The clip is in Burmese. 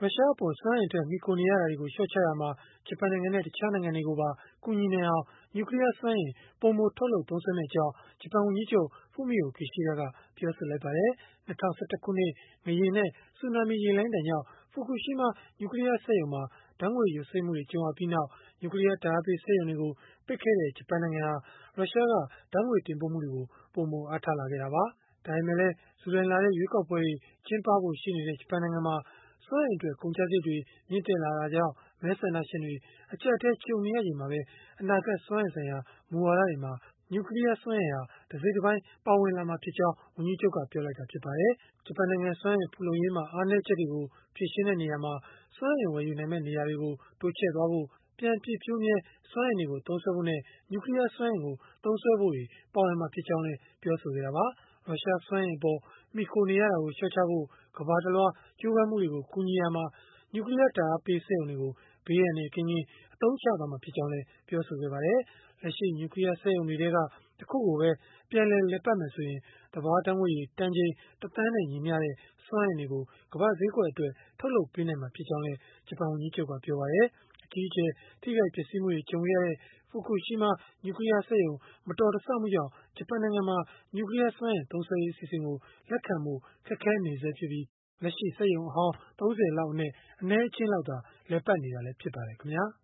ရုရှားအပေါ်စွမ်းအင်အတွက်မှီခိုနေရတာတွေကို လျှော့ချရာမှာ ဂျပန်နိုင်ငံနဲ့ တခြားနိုင်ငံတွေကိုပါ ကူညီနိုင်အောင် နျူကလီးယားစွမ်းအင် ပိုမိုထုတ်လုပ်သုံးစွဲမယ့်အကြောင်း ဂျပန်ဝန်ကြီးချုပ် Fumio Kishida ကပြောဆိုလိုက်ပါတယ်။ ၂၀၁၁ ခုနှစ် ငလျင်နဲ့ ဆူနာမီရေလှိုင်းဒဏ်ကြောင့် ဖူကူရှီးမား နျူကလီးယားစက်ရုံမှာ ဓာတ်ငွေ့ယိုစိမ့်မှုတွေ ကြုံရပြီးနောက် နျူကလီးယား ဓာတ်အားပေးစက်ရုံတွေကို ပိတ်ခဲ့တဲ့ ဂျပန်နိုင်ငံဟာ ရုရှားက ဓာတ်ငွေ့တင်ပို့မှုတွေကို ပိုမိုအားထားလာခဲ့တာပါ။ ဒါပေမဲ့လည်း ဇူလိုင်လထဲ ရွေးကောက်ပွဲတွေ ကျင်းပဖို့ ရှိနေတဲ့ ဂျပန်နိုင်ငံမှာ စွမ်းအင်အတွက် ကုန်ကျစရိတ်တွေ မြင့်တက်လာတာကြောင့် မဲဆန္ဒရှင်တွေ အကျပ်အတည်း ကြုံနေရချိန်မှာပဲ အနာဂတ်စွမ်းအင်ဆိုင်ရာ မူဝါဒတွေမှာ နျူကလီးယားစွမ်းအင်ဟာ တစိတ်တပိုင်း ပါဝင်လာမှာဖြစ်ကြောင်း ဝန်ကြီးချုပ်က ပြောလိုက်တာ ဖြစ်ပါတယ်။ ဂျပန်နိုင်ငံ စွမ်းအင်ဖူလုံရေးမှာ အားနည်းချက်တွေကို ဖြေရှင်းတဲ့နေရာမှာ စွမ်းအင်ဝယ်ယူနိုင်မယ့် နေရာတွေကို တိုးချဲ့သွားဖို့၊ ပြန်ပြည့်ဖြိုးမြဲ စွမ်းအင်တွေကို သုံးစွဲဖို့နဲ့ နျူကလီးယားစွမ်းအင်ကို သုံးစွဲဖို့တွေ ပါဝင်မှာဖြစ်ကြောင်းလည်း ပြောဆိုခဲ့တာပါ။ ရုရှားစွမ်းအင်အပေါ် မှီခိုနေရတာကို လျှော့ချဖို့ ကမ္ဘာတလွှား ကြိုးပမ်းမှုတွေကို ကူညီရာမှာ နျူကလီးယား ဓာတ်အားပေးစက်ရုံတွေကို ဘေးအန္တရာယ်ကင်းကင်း အသုံးချသွားမှာ ဖြစ်ကြောင်းလည်း ပြောပါတယ်။ လက်ရှိ နျူကလီးယား စက်ရုံတွေထဲက တခုကိုပဲ ပြန်လည်ပတ်မယ်ဆိုရင် သဘာဝဓာတ်ငွေ့ရည် တန်ချိန် ၁ သန်းနဲ့ ညီမျှတဲ့ စွမ်းအင်တွေကို ကမ္ဘာ့ဈေးကွက်အတွက် ထုတ်လုပ်ပေးနိုင်မှာ ဖြစ်ကြောင်းလည်း ဂျပန်ဝန်ကြီးချုပ်က ပြောပါတယ်။ အကြီးအကျယ် ထိခိုက်ပျက်စီးမှုတွေ ကြုံခဲ့ရတဲ့ ဖူကူရှီးမား နျူကလီးယားစက်ရုံ မတော်တဆမှုကြောင့် ဂျပန်နိုင်ငံမှာ နျူကလီးယားစွမ်းအင် သုံးစွဲရေး အစီအစဉ်ကို လက်ခံဖို့ ခက်ခဲနေဆဲဖြစ်ပြီး လက်ရှိစက်ရုံအဟောင်း ၃၀ လောက်အနက် အနည်းအကျဉ်းလောက်သာ လည်ပတ်နေတာလည်း ဖြစ်ပါတယ်ခင်ဗျာ။